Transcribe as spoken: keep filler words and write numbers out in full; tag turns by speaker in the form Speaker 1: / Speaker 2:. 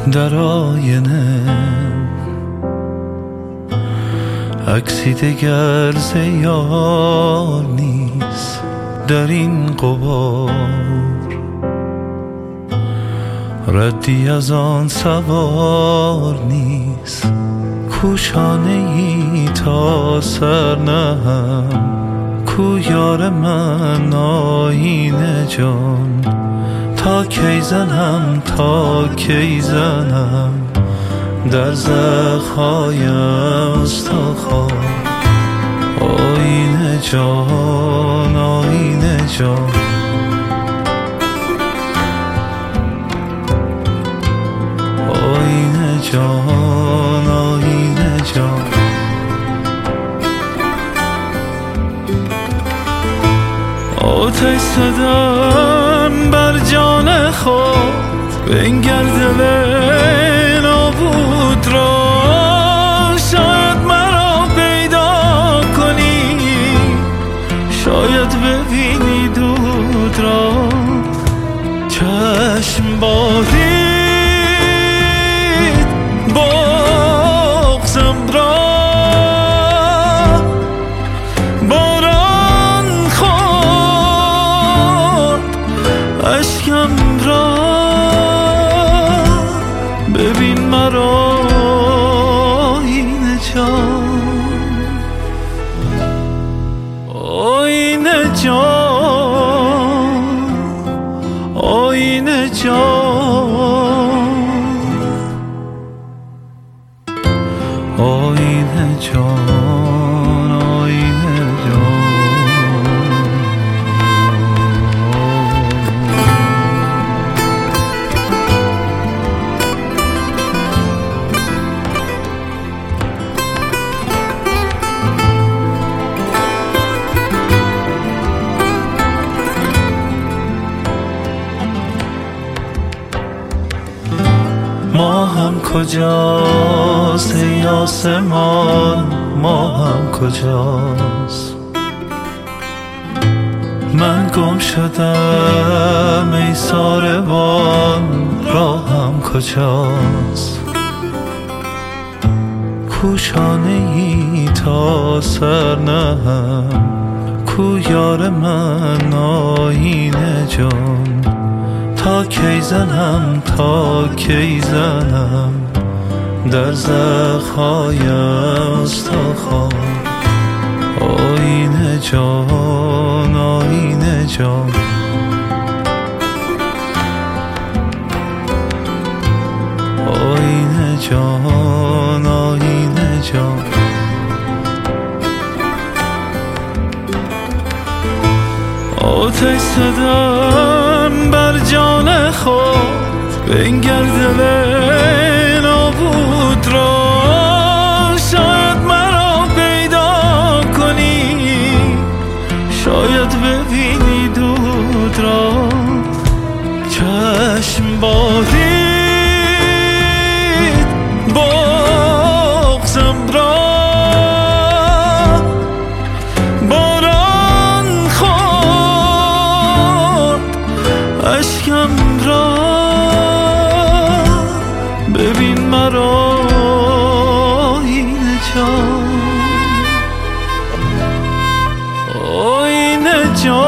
Speaker 1: در آینه عکسی دگر ز یار نیست در این غبار، ردی از آن سوار نیست کو شانه ای تا سر نهم، کو یار من آیینه جان تا کی زنم تا کی زنم در زخم‌های استخوان. آیینه جان آیینه جان آیینه جان آیینه جان آتش زدم بر جان خود بنگر دل نابود را، شاید مرا پیدا کنی شاید ببینی دود را. چشم بادید بغضم را، باران خورد اشکم را، ببین مرا آیینه جان آیینه جان آیینه جان آیینه جان آیینه جان. ما هم کجاست ای آسمان، ما هم کجاست، من گم شدم ای ساربان راهم کجاست، کو شانه ای تا سر نهم، کو یار من آیینه جان تا کی زنم تا کی زنم در زخم‌های استخوان. آیینه جان آیینه جان آیینه جان آیینه جان آتش زدم بر جان خود بنگر دل نابود را، شاید مرا پیدا کنی شاید ببینی دود را. چشم بادید بغضم را، باران خورد اشکم را، ببین مرا آیینه جان آیینه جان